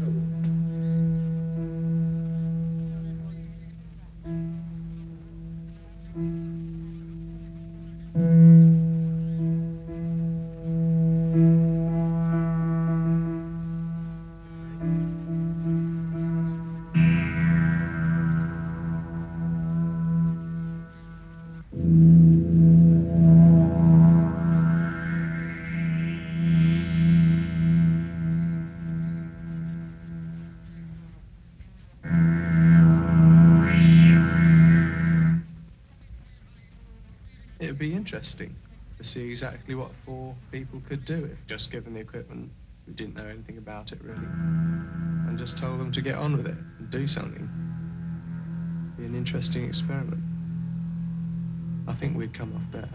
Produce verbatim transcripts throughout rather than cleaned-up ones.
It'd be interesting to see exactly what four people could do if just given the equipment, who didn't know anything about it really, and just told them to get on with it and do something. It'd be an interesting experiment. I think we'd come off better.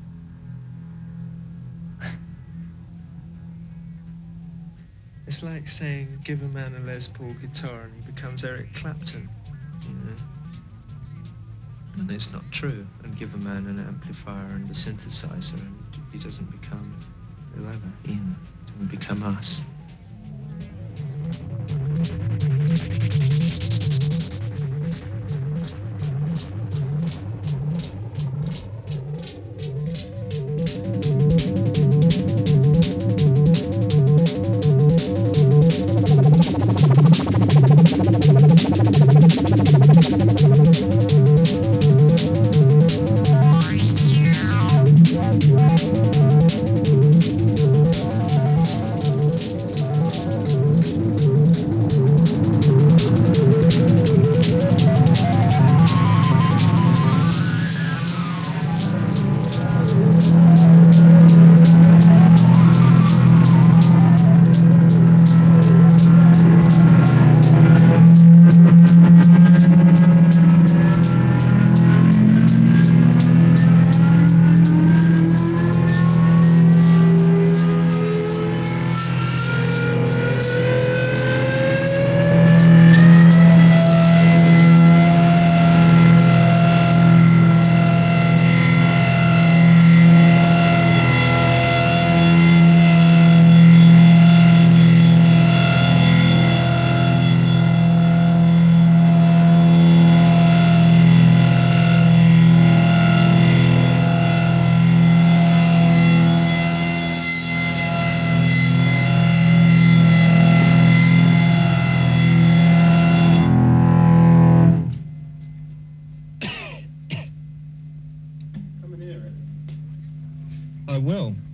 It's like saying, give a man a Les Paul guitar and he becomes Eric Clapton, you know? And it's not true. And give a man an amplifier and a synthesizer and he doesn't become whoever, Ian. He doesn't become us. I will.